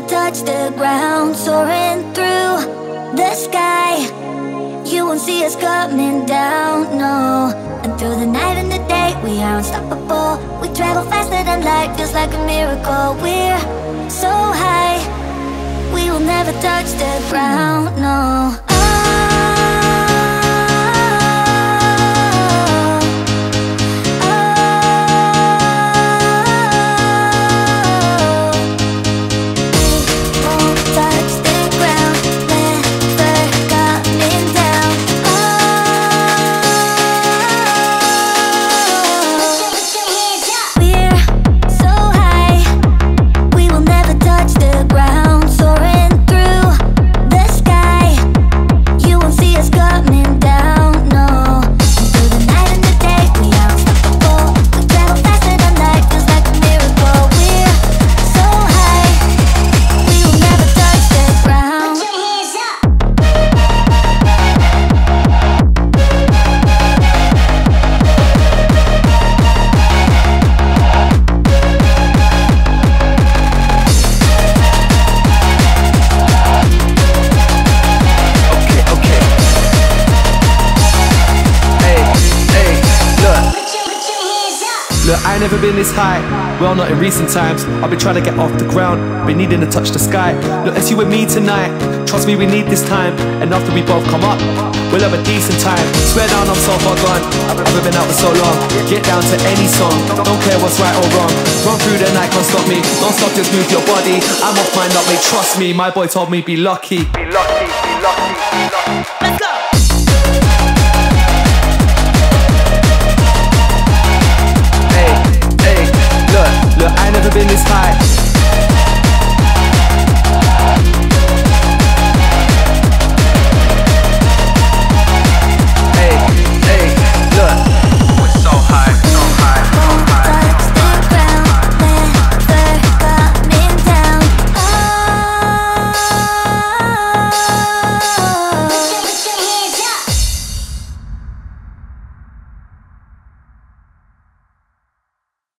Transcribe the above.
touch the ground, soaring through the sky. You won't see us coming down, no. And through the night and the day, we are unstoppable. We travel faster than light, feels like a miracle. We're so high, we will never touch the ground, no. Look, I ain't never been this high, well not in recent times. I've been trying to get off the ground, been needing to touch the sky. Look, it's you and me tonight, trust me we need this time. And after we both come up, we'll have a decent time. Swear down I'm so far gone, I've been out for so long. Get down to any song, don't care what's right or wrong. Run through the night, can't stop me, don't stop, just move your body. I'm off my nut, mate, trust me, my boy told me be lucky. Be lucky, be lucky, be lucky.